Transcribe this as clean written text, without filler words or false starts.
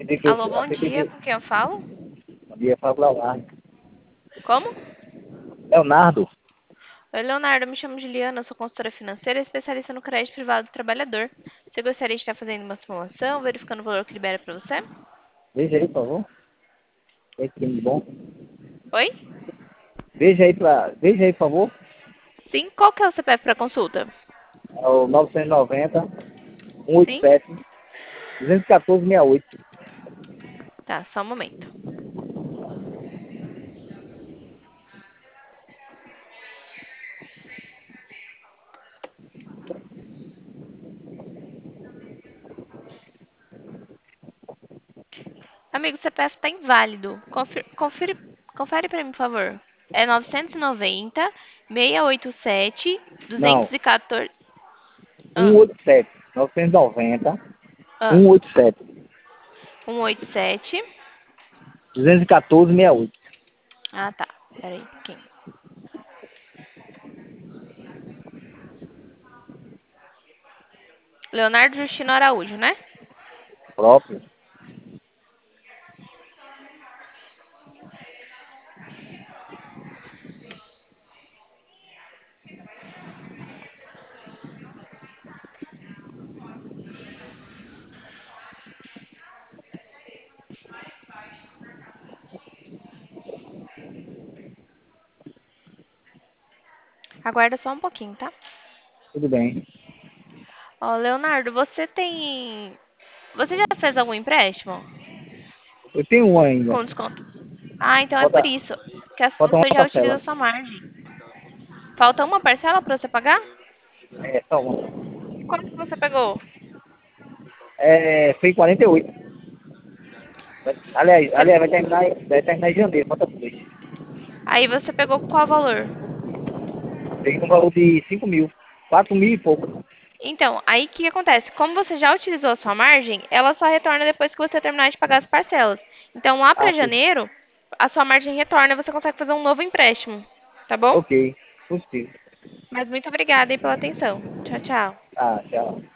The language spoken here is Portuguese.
Pensei que Alô, eu bom pensei dia. que Com quem eu falo? ia falar com o Leonardo. Como? Leonardo? Oi, Leonardo. Me chamo Juliana, sou consultora financeira e especialista no crédito privado do trabalhador. Você gostaria de estar fazendo uma simulação, verificando o valor que libera para você? Veja aí, por favor. É que tem bom. Oi? Veja aí, por favor. Sim. Qual que é o CPF para consulta? É o 990 Sim? 187 214 68. Tá, só um momento. Amigo, o CPF está inválido. Confere para mim, por favor. É 990 687 Não, 214. Ah, 187. 990 ah, 187 187. 214 68. Ah, tá. Peraí, um pouquinho. Leonardo Justino Araújo, né? Próprio. Aguarda só um pouquinho, tá? Tudo bem. Ó, Leonardo, você tem. Você já fez algum empréstimo Eu tenho um ainda. com desconto? Ah, então é por Falta, isso falta uma você já utiliza parcela. a sua margem. Falta uma parcela para você pagar? É, só uma. E quanto que você pegou? Foi 48. Aliás, Você- vai terminar em janeiro. Falta 2. Aí você pegou qual valor? Tem um valor de 5 mil. 4 mil e pouco. Então, aí o que acontece? Como você já utilizou a sua margem, ela só retorna depois que você terminar de pagar as parcelas. Então, lá Ah, para sim. janeiro, a sua margem retorna e você consegue fazer um novo empréstimo. Tá bom? Ok. Positivo. Mas muito obrigada aí pela atenção. Tchau, tchau. Ah, tchau.